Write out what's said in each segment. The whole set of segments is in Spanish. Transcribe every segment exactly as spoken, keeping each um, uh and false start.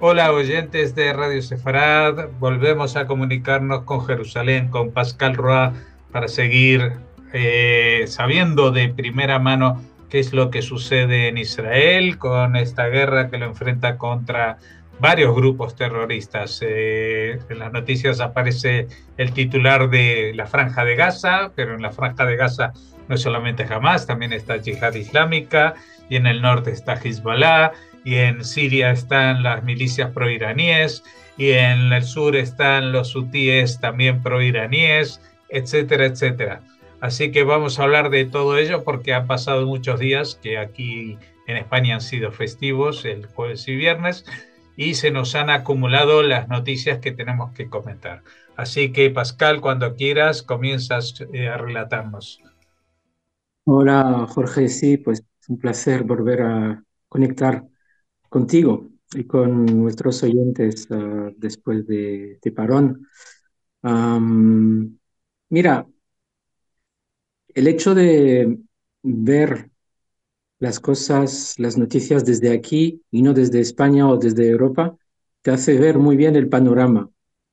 Hola oyentes de Radio Sefarad, volvemos a comunicarnos con Jerusalén, con Pascal Roa, para seguir eh, sabiendo de primera mano qué es lo que sucede en Israel con esta guerra que lo enfrenta contra varios grupos terroristas. Eh, en las noticias aparece el titular de la Franja de Gaza, pero en la Franja de Gaza no es solamente Hamas, también está Yihad Islámica y en el norte está Hezbollah y en Siria están las milicias proiraníes, y en el sur están los hutíes también proiraníes, etcétera, etcétera. Así que vamos a hablar de todo ello porque han pasado muchos días que aquí en España han sido festivos, el jueves y viernes, y se nos han acumulado las noticias que tenemos que comentar. Así que, Pascal, cuando quieras, comienzas eh, a relatarnos. Hola Jorge, sí, pues es un placer volver a conectar contigo y con nuestros oyentes ah, después de, de parón. Am, Mira, el hecho de ver las cosas, las noticias desde aquí y no desde España o desde Europa, te hace ver muy bien el panorama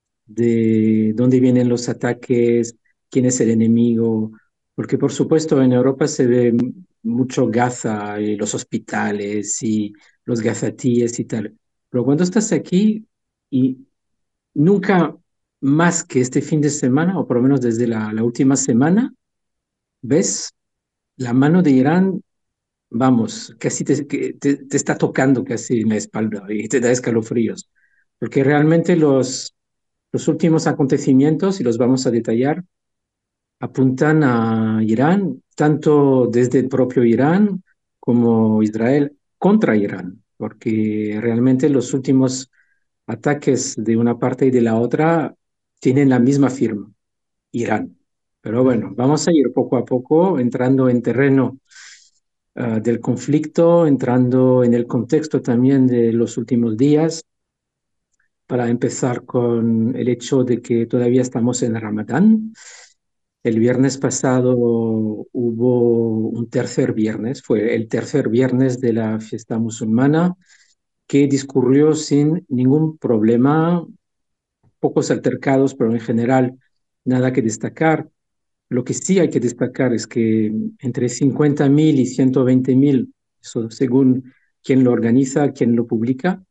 de dónde vienen los ataques, quién es el enemigo, porque por supuesto en Europa se ve mucho Gaza y los hospitales y los gazatíes y tal, pero cuando estás aquí y nunca más que este fin de semana, o por lo menos desde la, la última semana, ves la mano de Irán, vamos, casi te, que te, te está tocando casi en la espalda y te da escalofríos, porque realmente los los últimos acontecimientos, y los vamos a detallar, apuntan a Irán, tanto desde el propio Irán como Israel contra Irán, porque realmente los últimos ataques de una parte y de la otra tienen la misma firma, Irán. Pero bueno, vamos a ir poco a poco entrando en terreno uh, del conflicto, entrando en el contexto también de los últimos días, para empezar con el hecho de que todavía estamos en Ramadán. El viernes pasado hubo un tercer viernes, fue el tercer viernes de la fiesta musulmana, que discurrió sin ningún problema, pocos altercados, pero en general nada que destacar. Lo que sí hay que destacar es que entre cincuenta mil y ciento veinte mil, eso según quien lo organiza, quien lo publica,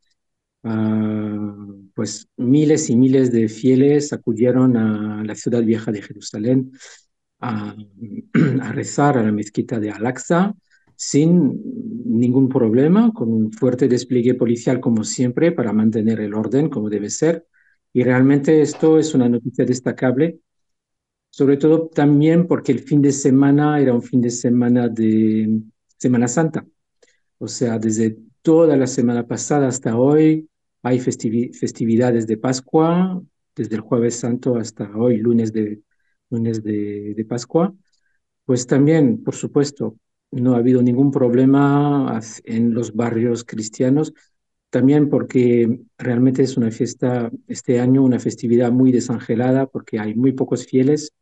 uh, pues miles y miles de fieles acudieron a la ciudad vieja de Jerusalén a, a rezar a la mezquita de Al-Aqsa sin ningún problema, con un fuerte despliegue policial como siempre para mantener el orden como debe ser. Y realmente esto es una noticia destacable, sobre todo también porque el fin de semana era un fin de semana de Semana Santa. O sea, desde toda la semana pasada hasta hoy hay festivi- festividades de Pascua, desde el Jueves Santo hasta hoy, lunes de, lunes de, de Pascua. Pues también, por supuesto, no ha habido ningún problema as- en los barrios cristianos, también porque realmente es una fiesta, este año, una festividad muy desangelada, porque hay muy pocos fieles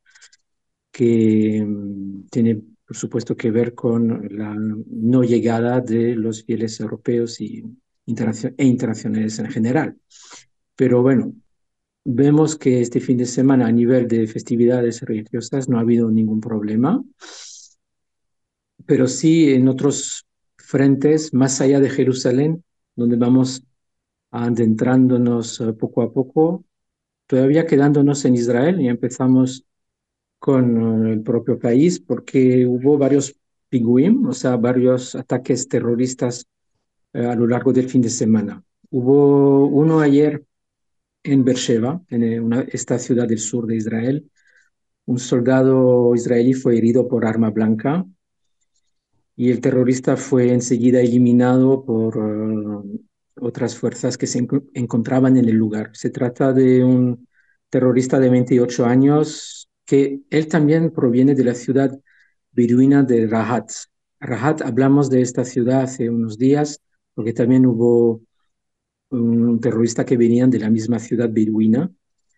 que mm, tiene, por supuesto, que ver con la no llegada de los fieles europeos y internacio- e internacionales en general. Pero bueno, vemos que este fin de semana a nivel de festividades religiosas no ha habido ningún problema, pero sí en otros frentes más allá de Jerusalén, donde vamos adentrándonos eh, poco a poco, todavía quedándonos en Israel y empezamos con eh, el propio país, porque hubo varios piguim, o sea, varios ataques terroristas eh, a lo largo del fin de semana. Hubo uno ayer en Beersheba, en eh, una, esta ciudad del sur de Israel. Un soldado israelí fue herido por arma blanca y el terrorista fue enseguida eliminado por uh, otras fuerzas que se enco- encontraban en el lugar. Se trata de un terrorista de veintiocho años que él también proviene de la ciudad beduina de Rahat. Rahat, hablamos de esta ciudad hace unos días porque también hubo un terrorista que venían de la misma ciudad beduina.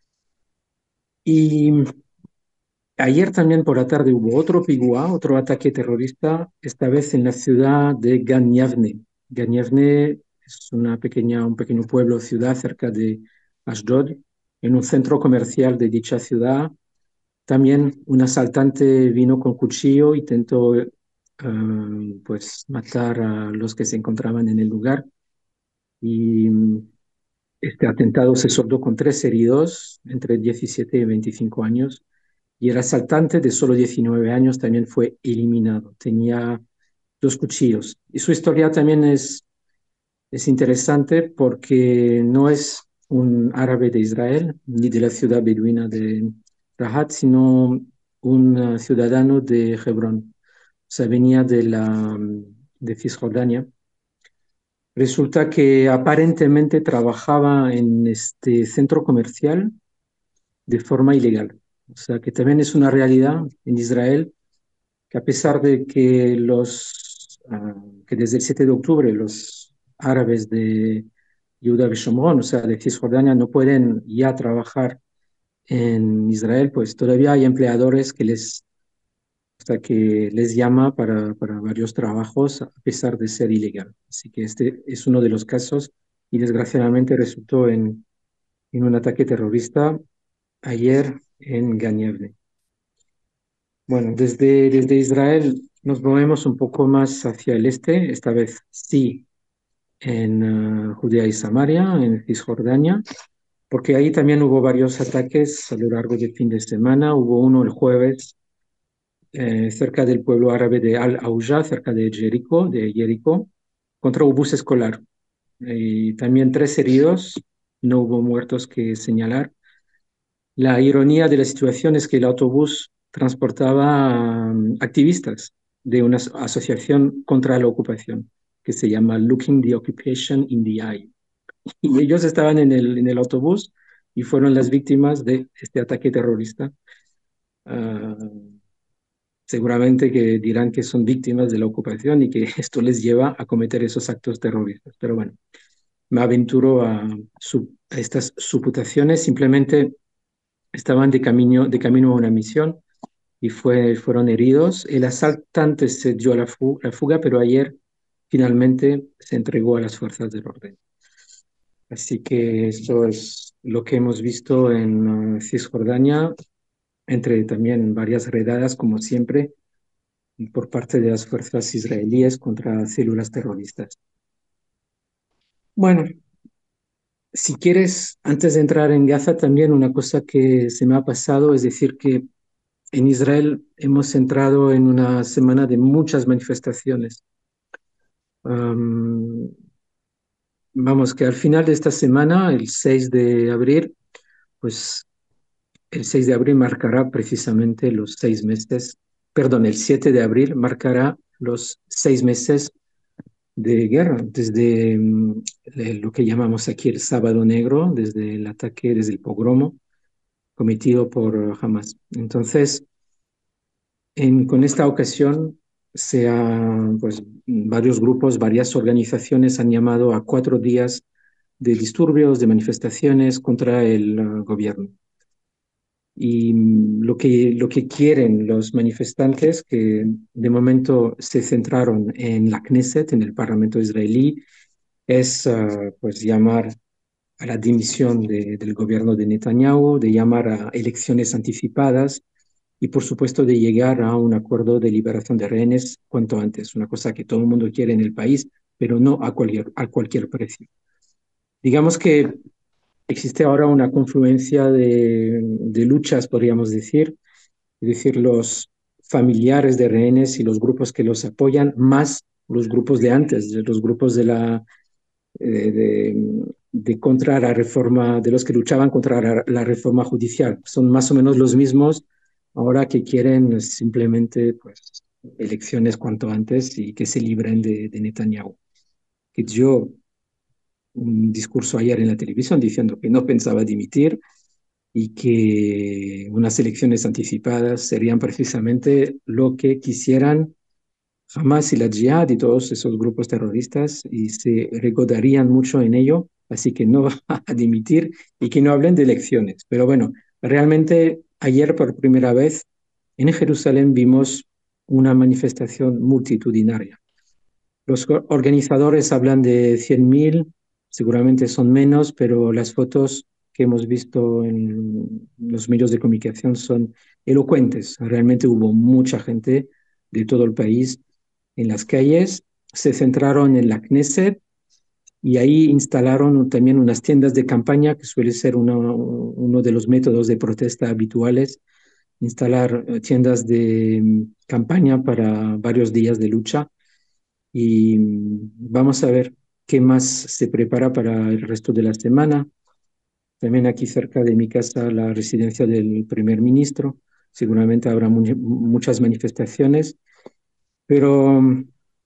Y ayer también por la tarde hubo otro pigua, otro ataque terrorista, esta vez en la ciudad de Gan Yavne. Gan Yavne es una pequeña, un pequeño pueblo, ciudad cerca de Ashdod. En un centro comercial de dicha ciudad, también un asaltante vino con cuchillo, intentó eh, pues matar a los que se encontraban en el lugar y mm, este atentado se soldó con tres heridos entre diecisiete y veinticinco años y el asaltante de solo diecinueve años también fue eliminado. Tenía dos cuchillos. Y su historia también es, es interesante porque no es un árabe de Israel ni de la ciudad beduina de Rahat, sino un uh, ciudadano de Hebrón. O sea, venía de, la, de Cisjordania. Resulta que aparentemente trabajaba en este centro comercial de forma ilegal. O sea, que también es una realidad en Israel que a pesar de que los, uh, que desde el siete de octubre los árabes de Yehuda y Shomron, o sea, de Cisjordania, no pueden ya trabajar en Israel, pues todavía hay empleadores que les, o sea, que les llama para, para varios trabajos a pesar de ser ilegal. Así que este es uno de los casos y desgraciadamente resultó en, en un ataque terrorista ayer en Ganyevne. Bueno, desde, desde Israel nos movemos un poco más hacia el este, esta vez sí en uh, Judea y Samaria, en Cisjordania, porque ahí también hubo varios ataques a lo largo del fin de semana. Hubo uno el jueves eh, cerca del pueblo árabe de Al-Auja, cerca de Jericó, de Jericó, contra un bus escolar. Y también tres heridos, no hubo muertos que señalar. La ironía de la situación es que el autobús transportaba um, activistas de una asociación contra la ocupación que se llama Looking the Occupation in the Eye. Y ellos estaban en el, en el autobús y fueron las víctimas de este ataque terrorista. Uh, seguramente que dirán que son víctimas de la ocupación y que esto les lleva a cometer esos actos terroristas. Pero bueno, me aventuro a, sub, a estas suputaciones. Simplemente estaban de camino, de camino a una misión y fue, fueron heridos. El asaltante se dio a la, fu la fuga, pero ayer finalmente se entregó a las fuerzas del orden. Así que esto es lo que hemos visto en uh, Cisjordania, entre también varias redadas, como siempre, por parte de las fuerzas israelíes contra células terroristas. Bueno, si quieres, antes de entrar en Gaza, también una cosa que se me ha pasado, es decir, que en Israel hemos entrado en una semana de muchas manifestaciones. Um, vamos, que al final de esta semana, el seis de abril, pues el seis de abril marcará precisamente los seis meses, perdón, el siete de abril marcará los seis meses de guerra, desde um, lo que llamamos aquí el Sábado Negro, desde el ataque, desde el pogromo cometido por Hamas. Entonces, En, con esta ocasión, se ha, pues, varios grupos, varias organizaciones han llamado a cuatro días de disturbios, de manifestaciones contra el uh, gobierno. Y mm, lo que, lo que quieren los manifestantes, que de momento se centraron en la Knesset, en el Parlamento israelí, es uh, pues llamar a la dimisión de, del gobierno de Netanyahu, de llamar a elecciones anticipadas y, por supuesto, de llegar a un acuerdo de liberación de rehenes cuanto antes, una cosa que todo el mundo quiere en el país, pero no a cualquier, a cualquier precio. Digamos que existe ahora una confluencia de, de luchas, podríamos decir, es decir, los familiares de rehenes y los grupos que los apoyan, más los grupos de antes, los grupos de la de, de, de contra la reforma, de los que luchaban contra la, la reforma judicial. Son más o menos los mismos ahora que quieren simplemente pues, elecciones cuanto antes y que se libren de, de Netanyahu. Que dio un discurso ayer en la televisión diciendo que no pensaba dimitir y que unas elecciones anticipadas serían precisamente lo que quisieran Hamas y la Jihad y todos esos grupos terroristas y se regodarían mucho en ello, así que no va a dimitir y que no hablen de elecciones. Pero bueno, realmente ayer por primera vez en Jerusalén vimos una manifestación multitudinaria. Los organizadores hablan de cien mil, seguramente son menos, pero las fotos que hemos visto en los medios de comunicación son elocuentes. Realmente hubo mucha gente de todo el país en las calles. Se centraron en la Knesset y ahí instalaron también unas tiendas de campaña, que suele ser uno, uno de los métodos de protesta habituales, instalar eh, tiendas de mm, campaña para varios días de lucha y mm, vamos a ver qué más se prepara para el resto de la semana. También aquí cerca de mi casa, la residencia del primer ministro. Seguramente habrá mu muchas manifestaciones, pero mm,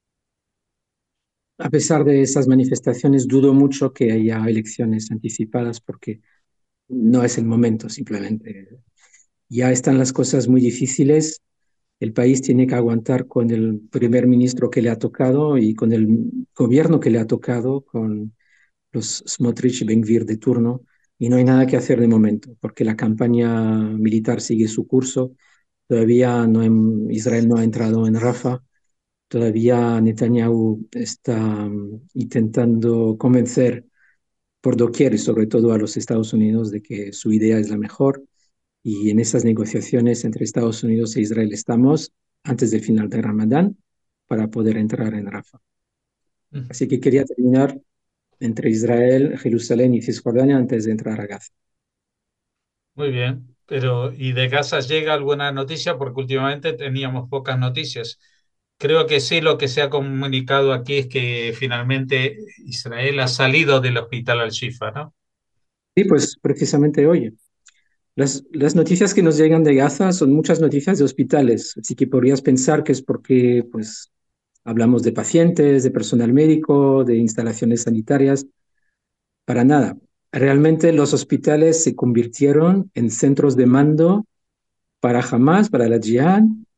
a pesar de esas manifestaciones, dudo mucho que haya elecciones anticipadas porque no es el momento, simplemente. Ya están las cosas muy difíciles. El país tiene que aguantar con el primer ministro que le ha tocado y con el gobierno que le ha tocado, con los Smotrich y Ben-Gvir de turno, y no hay nada que hacer de momento, porque la campaña militar sigue su curso. Todavía no en, Israel no ha entrado en Rafah, todavía Netanyahu está um, intentando convencer por doquier y sobre todo a los Estados Unidos de que su idea es la mejor. Y en esas negociaciones entre Estados Unidos e Israel estamos antes del final de Ramadán para poder entrar en Rafah. Así que quería terminar entre Israel, Jerusalén y Cisjordania antes de entrar a Gaza. Muy bien, pero ¿y de Gaza llega alguna noticia? Porque últimamente teníamos pocas noticias. Creo que sí, lo que se ha comunicado aquí es que finalmente Israel ha salido del hospital Al-Shifa, ¿no? Sí, pues precisamente hoy. Las, las noticias que nos llegan de Gaza son muchas noticias de hospitales, así que podrías pensar que es porque pues, hablamos de pacientes, de personal médico, de instalaciones sanitarias. Para nada. Realmente los hospitales se convirtieron en centros de mando para Hamas, para la Jihad,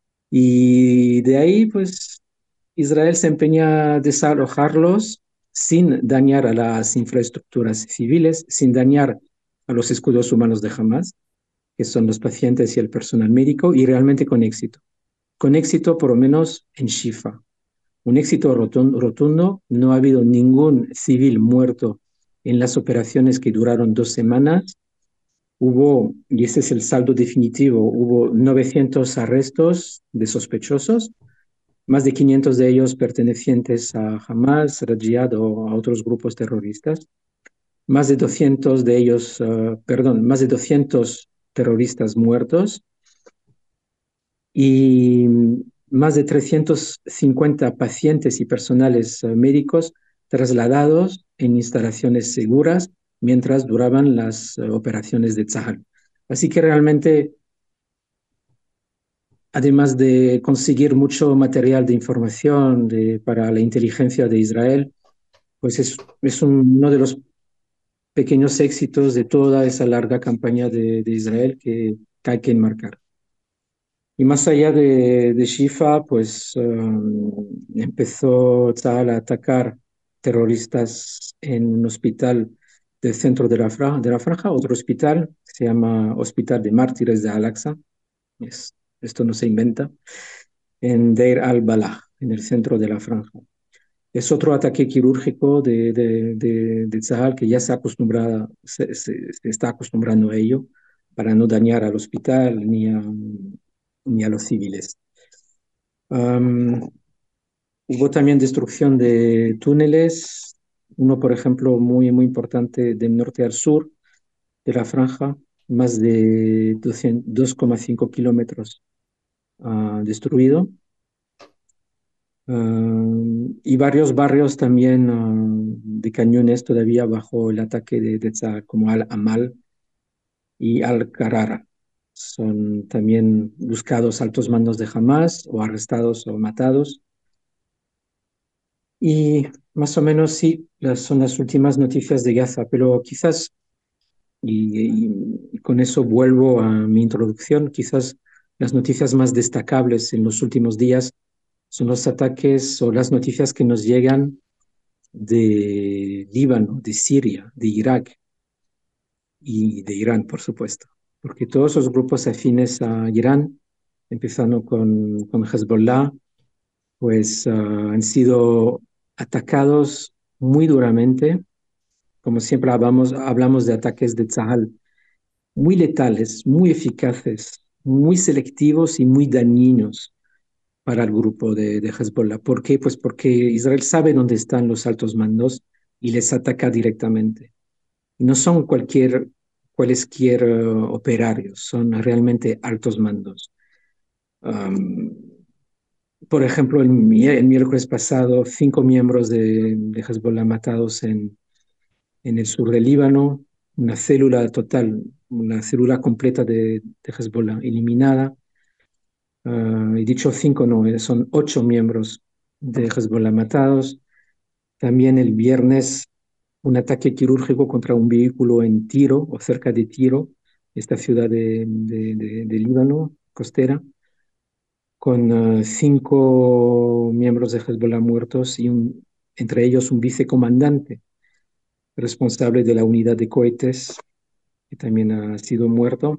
y de ahí, pues, Israel se empeña a desalojarlos sin dañar a las infraestructuras civiles, sin dañar a los escudos humanos de Hamas, que son los pacientes y el personal médico, y realmente con éxito. Con éxito, por lo menos en Shifa. Un éxito rotundo, rotundo. No ha habido ningún civil muerto en las operaciones que duraron dos semanas. Hubo, y ese es el saldo definitivo, hubo novecientos arrestos de sospechosos, más de quinientos de ellos pertenecientes a Hamas, a Jihad o a otros grupos terroristas. Más de doscientos de ellos, uh, perdón, más de doscientos terroristas muertos y más de trescientos cincuenta pacientes y personales uh, médicos trasladados en instalaciones seguras mientras duraban las uh, operaciones de Tzahal. Así que realmente, además de conseguir mucho material de información de, para la inteligencia de Israel, pues es, es un, uno de los pequeños éxitos de toda esa larga campaña de, de Israel que, que hay que enmarcar. Y más allá de, de Shifa, pues um, empezó Tzahal a atacar terroristas en un hospital del centro de la, Fra de la Franja, otro hospital, que se llama Hospital de Mártires de Al-Aqsa. Es, esto no se inventa, en Deir al-Balah, en el centro de la Franja. Es otro ataque quirúrgico de, de, de, de Tzahal que ya se, acostumbrada, se, se, se está acostumbrando a ello para no dañar al hospital ni a, ni a los civiles. Um, hubo también destrucción de túneles, uno por ejemplo muy, muy importante del norte al sur de la franja, más de dos coma cinco kilómetros uh, destruido. Uh, y varios barrios también uh, de cañones todavía bajo el ataque de, de Tzahal, como Al-Amal y Al-Qarara. Son también buscados altos mandos de Hamas o arrestados o matados. Y más o menos sí, las, son las últimas noticias de Gaza, pero quizás, y, y con eso vuelvo a mi introducción, quizás las noticias más destacables en los últimos días son los ataques o las noticias que nos llegan de Líbano, de Siria, de Irak y de Irán, por supuesto, porque todos los grupos afines a Irán, empezando con, con Hezbollah, pues uh, han sido atacados muy duramente. Como siempre hablamos, hablamos de ataques de Tzahal muy letales, muy eficaces, muy selectivos y muy dañinos para el grupo de, de Hezbollah. ¿Por qué? Pues porque Israel sabe dónde están los altos mandos y les ataca directamente. Y no son cualquier, cualesquier uh, operarios, son realmente altos mandos. Um, por ejemplo, el, el, miércoles pasado, cinco miembros de, de Hezbollah matados en, en el sur del Líbano, una célula total, una célula completa de, de Hezbollah eliminada. Uh, y dicho cinco, no, eh, son ocho miembros de Hezbollah matados. También el viernes, un ataque quirúrgico contra un vehículo en Tiro o cerca de Tiro, esta ciudad de, de, de, de Líbano, costera, con uh, cinco miembros de Hezbollah muertos y un, entre ellos un vicecomandante responsable de la unidad de cohetes, que también ha sido muerto.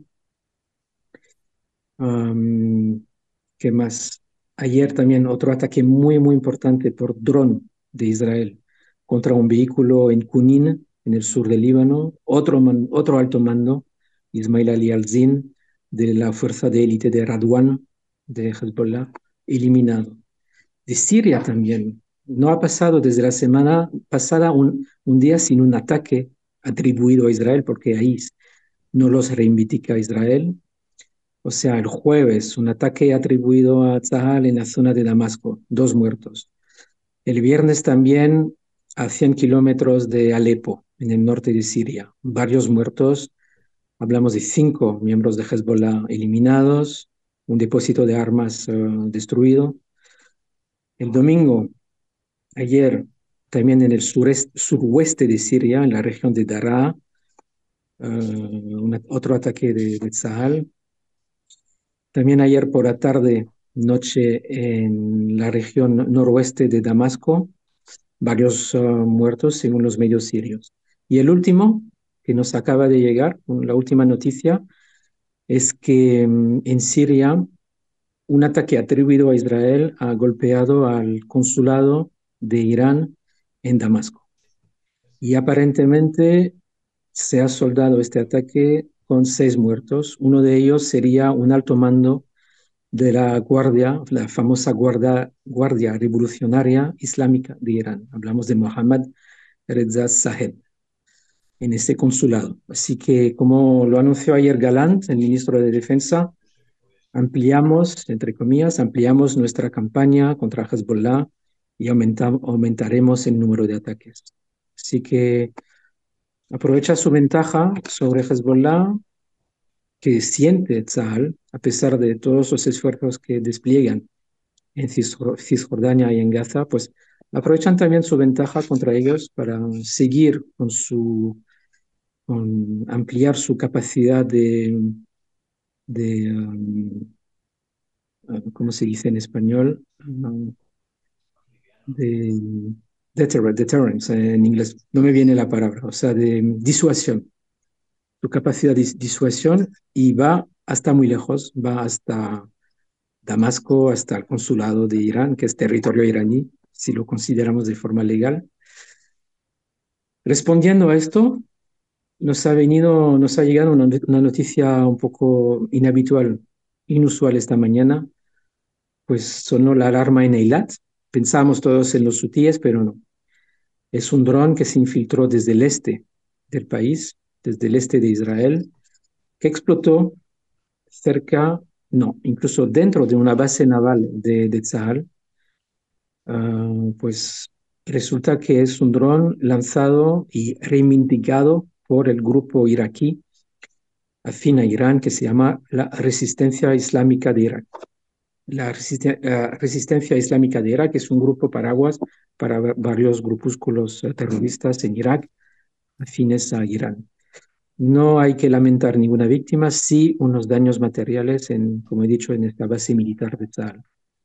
Um, ¿Qué más? Ayer también otro ataque muy, muy importante por dron de Israel contra un vehículo en Kunin, en el sur del Líbano. Otro, man, otro alto mando, Ismail Ali Al-Zin, de la fuerza de élite de Radwan, de Hezbollah, eliminado. De Siria también. No ha pasado desde la semana pasada un, un día sin un ataque atribuido a Israel, porque ahí no los reivindica Israel. O sea, el jueves, un ataque atribuido a Tzahal en la zona de Damasco, dos muertos. El viernes también a cien kilómetros de Alepo, en el norte de Siria, varios muertos. Hablamos de cinco miembros de Hezbollah eliminados, un depósito de armas uh, destruido. El domingo, ayer, también en el sureste, suroeste de Siria, en la región de Daraa, uh, una, otro ataque de, de Tzahal. También ayer por la tarde, noche, en la región noroeste de Damasco, varios uh, muertos según los medios sirios. Y el último, que nos acaba de llegar, la última noticia, es que um, en Siria un ataque atribuido a Israel ha golpeado al consulado de Irán en Damasco. Y aparentemente se ha soldado este ataque con seis muertos. Uno de ellos sería un alto mando de la Guardia, la famosa Guardia, Guardia Revolucionaria Islámica de Irán. Hablamos de Mohammad Reza Sahed en ese consulado. Así que, como lo anunció ayer Galant, el ministro de Defensa, ampliamos, entre comillas, ampliamos nuestra campaña contra Hezbollah y aumentamos, aumentaremos el número de ataques. Así que aprovecha su ventaja sobre Hezbollah, que siente Tzahal, a pesar de todos los esfuerzos que despliegan en Cisjordania y en Gaza, pues aprovechan también su ventaja contra ellos para seguir con su, con ampliar su capacidad de, de um, ¿cómo se dice en español? Um, de deter deterrence en inglés, no me viene la palabra, o sea, de disuasión, su capacidad de disuasión, y va hasta muy lejos, va hasta Damasco, hasta el consulado de Irán, que es territorio iraní, si lo consideramos de forma legal. Respondiendo a esto, nos ha venido, nos ha llegado una, una noticia un poco inhabitual, inusual esta mañana, pues sonó la alarma en Eilat. Pensamos todos en los hutíes, pero no. Es un dron que se infiltró desde el este del país, desde el este de Israel, que explotó cerca, no, incluso dentro de una base naval de, de Tzahal. Uh, pues resulta que es un dron lanzado y reivindicado por el grupo iraquí afín a Irán que se llama la Resistencia Islámica de Irak. La resisten uh, Resistencia Islámica de Irak es un grupo paraguas para varios grupúsculos uh, terroristas en Irak afines a Irán. No hay que lamentar ninguna víctima, sí unos daños materiales, en, como he dicho, en esta base militar de Tzahal.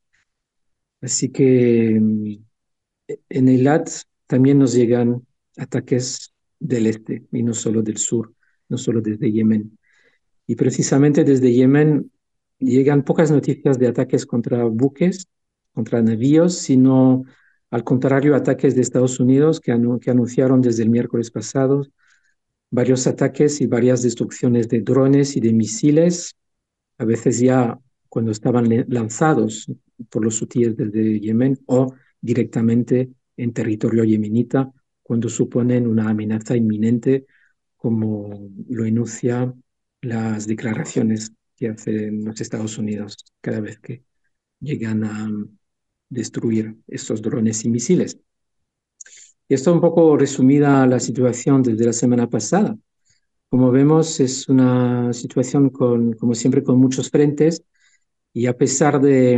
Así que en Eilat también nos llegan ataques del este y no solo del sur, no solo desde Yemen. Y precisamente desde Yemen llegan pocas noticias de ataques contra buques, contra navíos, sino Al contrario, ataques de Estados Unidos que, anu que anunciaron desde el miércoles pasado varios ataques y varias destrucciones de drones y de misiles, a veces ya cuando estaban lanzados por los hutíes desde Yemen o directamente en territorio yemenita, cuando suponen una amenaza inminente, como lo enuncia las declaraciones que hacen los Estados Unidos cada vez que llegan a destruir estos drones y misiles. Y esto un poco resumida la situación desde la semana pasada. Como vemos, es una situación con, como siempre, con muchos frentes y a pesar de,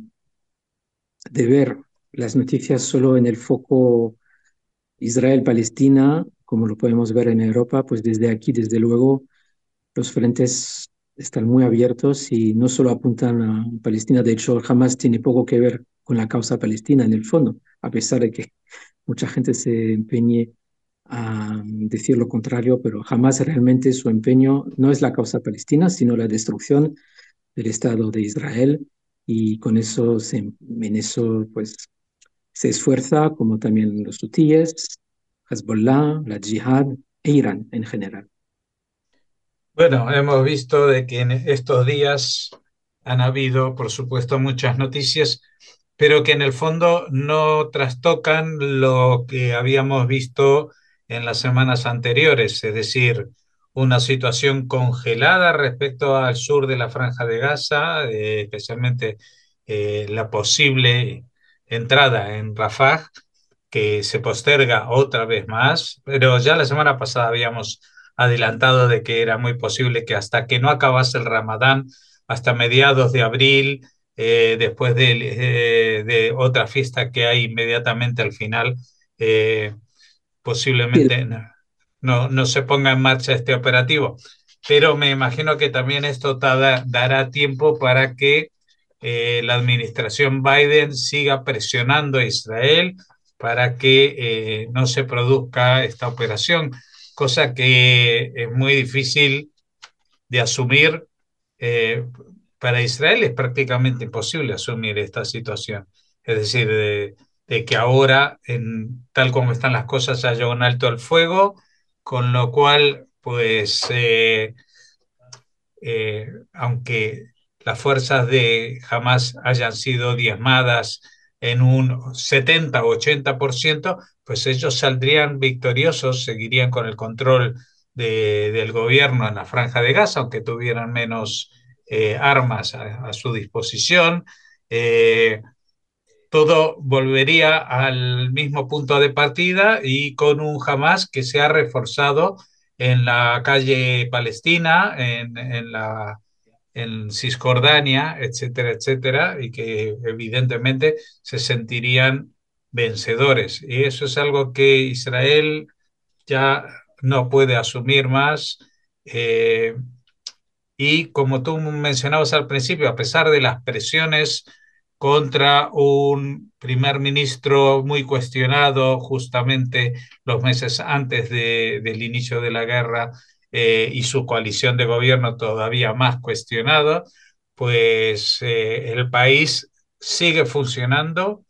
de ver las noticias solo en el foco Israel-Palestina, como lo podemos ver en Europa, pues desde aquí, desde luego, los frentes están muy abiertos y no solo apuntan a Palestina. De hecho, jamás tiene poco que ver con la causa palestina en el fondo, a pesar de que mucha gente se empeñe a decir lo contrario, pero jamás realmente su empeño no es la causa palestina, sino la destrucción del Estado de Israel, y con eso, se, en eso pues, se esfuerza, como también los hutíes, Hezbollah, la Jihad e Irán en general. Bueno, hemos visto de que en estos días han habido, por supuesto, muchas noticias, pero que en el fondo no trastocan lo que habíamos visto en las semanas anteriores, es decir, una situación congelada respecto al sur de la Franja de Gaza, eh, especialmente eh, la posible entrada en Rafah, que se posterga otra vez más, pero ya la semana pasada habíamos adelantado de que era muy posible que hasta que no acabase el Ramadán, hasta mediados de abril, eh, después de, eh, de, otra fiesta que hay inmediatamente al final, eh, posiblemente no, no, no, se ponga en marcha este operativo. Pero me imagino que también esto da, dará tiempo para que eh, la administración Biden siga presionando a Israel para que eh, no se produzca esta operación, cosa que es muy difícil de asumir. Eh, para Israel es prácticamente imposible asumir esta situación. Es decir, de, de que ahora, en, tal como están las cosas, haya un alto al fuego, con lo cual, pues, eh, eh, aunque las fuerzas de Hamas hayan sido diezmadas en un setenta o ochenta por ciento, pues ellos saldrían victoriosos, seguirían con el control de, del gobierno en la Franja de Gaza, aunque tuvieran menos eh, armas a, a, su disposición. Eh, todo volvería al mismo punto de partida y con un Hamas que se ha reforzado en la calle Palestina, en, en la en Cisjordania, etcétera, etcétera, y que evidentemente se sentirían vencedores. Y eso es algo que Israel ya no puede asumir más. Eh, y como tú mencionabas al principio, a pesar de las presiones contra un primer ministro muy cuestionado justamente los meses antes de, del inicio de la guerra, eh, y su coalición de gobierno todavía más cuestionada, pues eh, el país sigue funcionando,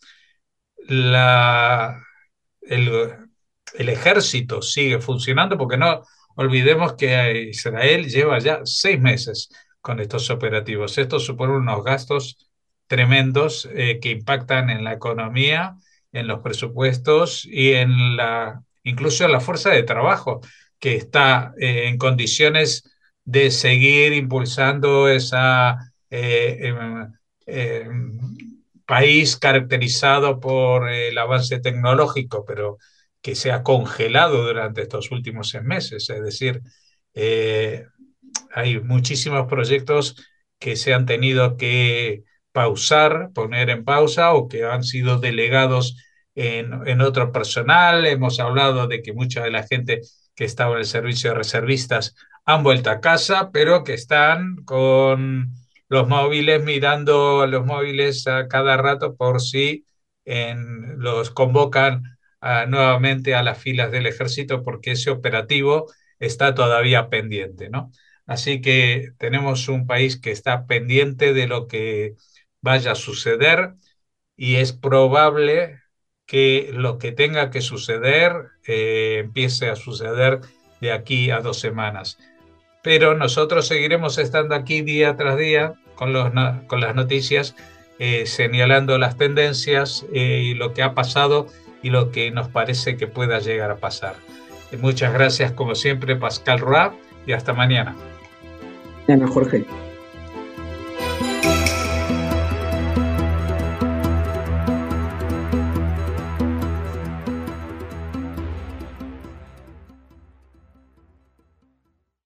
la, el, el ejército sigue funcionando, porque no olvidemos que Israel lleva ya seis meses con estos operativos. Esto supone unos gastos tremendos eh, que impactan en la economía, en los presupuestos y en la, incluso en la fuerza de trabajo, que está eh, en condiciones de seguir impulsando esa eh, eh, eh, país caracterizado por el avance tecnológico, pero que se ha congelado durante estos últimos seis meses. Es decir, eh, hay muchísimos proyectos que se han tenido que pausar, poner en pausa o que han sido delegados en, en otro personal. Hemos hablado de que mucha de la gente que estaba en el servicio de reservistas han vuelto a casa, pero que están con los móviles, mirando los móviles a cada rato por si en, los convocan a, nuevamente a las filas del ejército, porque ese operativo está todavía pendiente, ¿no? Así que tenemos un país que está pendiente de lo que vaya a suceder y es probable que lo que tenga que suceder eh, empiece a suceder de aquí a dos semanas. Pero nosotros seguiremos estando aquí día tras día con, los, con las noticias, eh, señalando las tendencias eh, y lo que ha pasado y lo que nos parece que pueda llegar a pasar. Eh, muchas gracias, como siempre, Pascal Roa, y hasta mañana. Mañana, Jorge.